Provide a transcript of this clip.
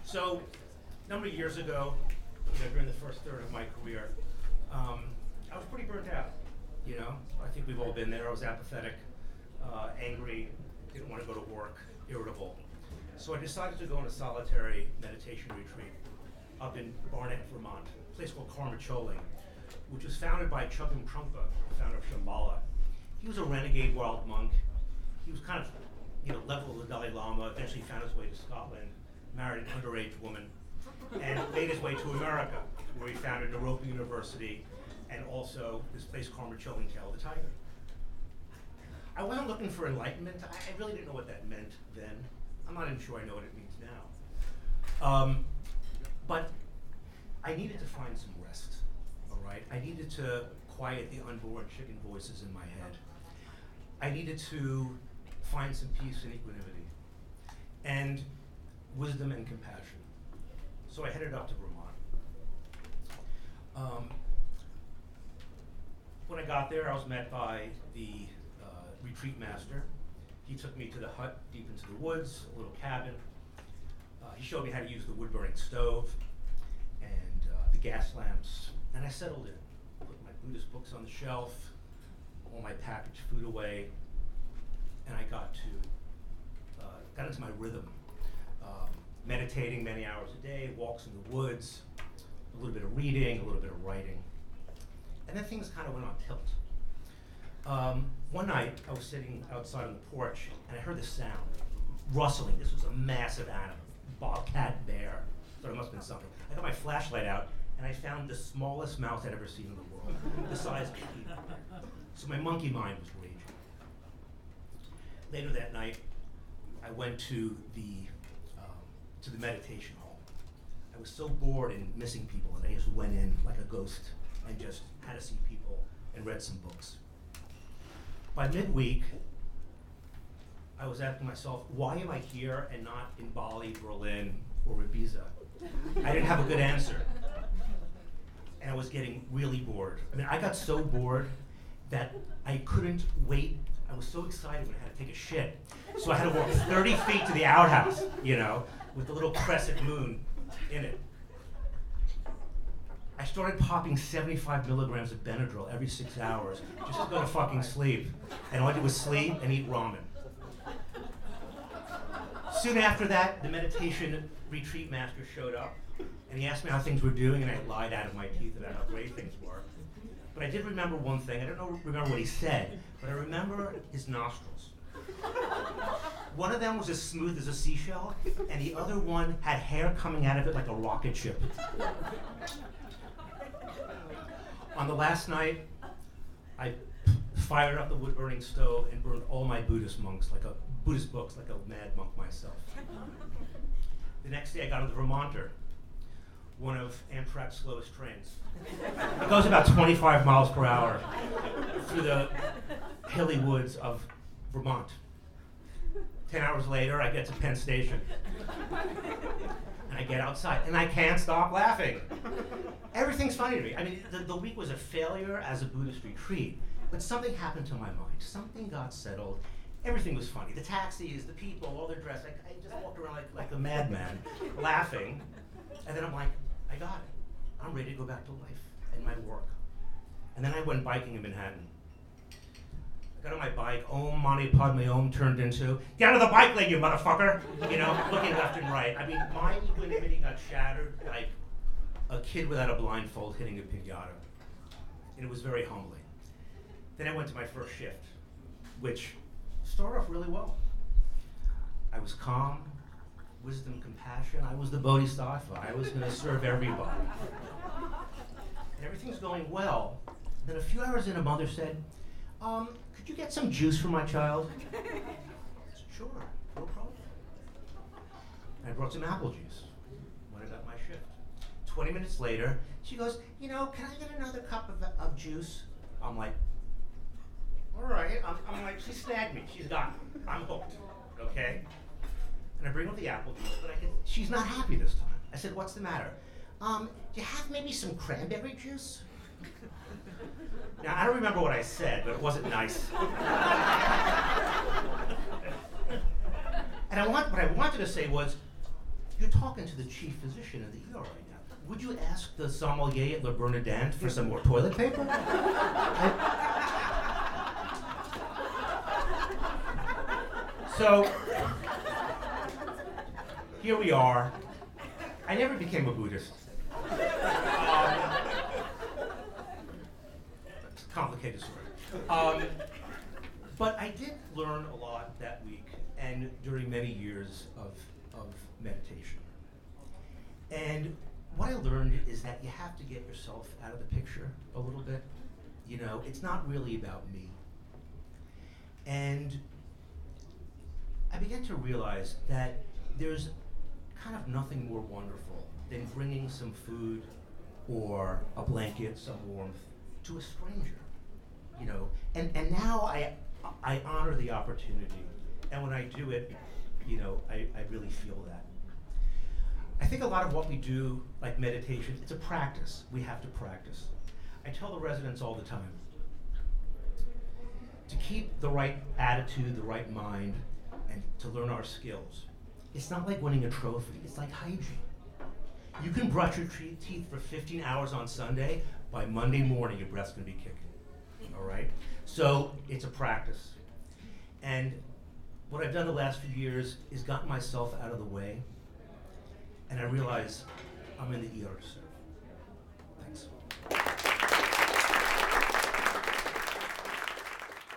So, a number of years ago, during the first third of my career, I was pretty burnt out. I think we've all been there. I was apathetic, angry, didn't want to go to work, irritable. So I decided to go on a solitary meditation retreat up in Barnet, Vermont, a place called Karmacholi, which was founded by Chogyam Trungpa, the founder of Shambhala. He was a renegade wild monk. He was kind of, level of the Dalai Lama, eventually found his way to Scotland, married an underage woman, and made his way to America, where he founded Naropa University and also this place Karmacholi in Tail of the Tiger. I wasn't looking for enlightenment. I really didn't know what that meant then. I'm not even sure I know what it means now. But I needed to find some rest, all right? I needed to quiet the unborn chicken voices in my head. I needed to find some peace and equanimity, and wisdom and compassion. So I headed up to Vermont. When I got there, I was met by the retreat master. He took me to the hut deep into the woods, a little cabin. He showed me how to use the wood-burning stove and the gas lamps, and I settled in. Put my Buddhist books on the shelf, all my packaged food away, and I got into my rhythm. Meditating many hours a day, walks in the woods, a little bit of reading, a little bit of writing. And then things kind of went on tilt. One night, I was sitting outside on the porch, and I heard this sound, rustling. This was a massive animal, bobcat, bear. So it must have been something. I got my flashlight out, and I found the smallest mouse I'd ever seen in the world, the size of a pea. So my monkey mind was raging. Later that night, I went to the meditation hall. I was so bored and missing people that I just went in like a ghost and just had to see people and read some books. By midweek, I was asking myself, why am I here and not in Bali, Berlin, or Ibiza? I didn't have a good answer. And I was getting really bored. I got so bored that I couldn't wait. I was so excited when I had to take a shit. So I had to walk 30 feet to the outhouse, with the little crescent moon in it. I started popping 75 milligrams of Benadryl every 6 hours just to go to fucking sleep. And all I did was sleep and eat ramen. Soon after that, the meditation retreat master showed up, and he asked me how things were doing, and I lied out of my teeth about how great things were. But I did remember one thing. I don't remember what he said, but I remember his nostrils. One of them was as smooth as a seashell, and the other one had hair coming out of it like a rocket ship. On the last night, I fired up the wood-burning stove and burned all my Buddhist books like a mad monk myself. The next day, I got on the Vermonter, one of Amtrak's slowest trains. It goes about 25 miles per hour through the hilly woods of Vermont. 10 hours later, I get to Penn Station. And I get outside, and I can't stop laughing. Everything's funny to me. The week was a failure as a Buddhist retreat, but something happened to my mind. Something got settled. Everything was funny. The taxis, the people, all their dress. I just walked around like a madman, laughing. And then I'm like, I got it. I'm ready to go back to life and my work. And then I went biking in Manhattan. I got on my bike, Om Mani Padme Om turned into, get out of the bike lane, you motherfucker! Looking left and right. My equanimity got shattered like a kid without a blindfold hitting a piñata. And it was very humbling. Then I went to my first shift, which started off really well. I was calm, wisdom, compassion. I was the bodhisattva. I was going to serve everybody. And everything's going well. Then a few hours in, a mother said, could you get some juice for my child? I said, sure, no problem. And I brought some apple juice when I got my shift. 20 minutes later, she goes, can I get another cup of juice? I'm like, all right. I'm like, she snagged me. She's got me. I'm hooked, okay? And I bring up the apple juice, but she's not happy this time. I said, what's the matter? Do you have maybe some cranberry juice? Now, I don't remember what I said, but it wasn't nice. And what I wanted to say was, You're talking to the chief physician in the ER right now. Would you ask the sommelier at Le Bernardin for some more toilet paper? So, here we are. I never became a Buddhist. It's a complicated story. But I did learn a lot that week and during many years of meditation. And what I learned is that you have to get yourself out of the picture a little bit. You know, it's not really about me. And I began to realize that there's kind of nothing more wonderful than bringing some food or a blanket, some warmth to a stranger, you know. And now I honor the opportunity, and when I do it, you know, I really feel that. I think a lot of what we do, like meditation, it's a practice. We have to practice. I tell the residents all the time, to keep the right attitude, the right mind, and to learn our skills. It's not like winning a trophy, it's like hygiene. You can brush your teeth for 15 hours on Sunday, by Monday morning your breath's gonna be kicking, all right? So it's a practice. And what I've done the last few years is gotten myself out of the way, and I realize I'm in the ER to serve. Thanks.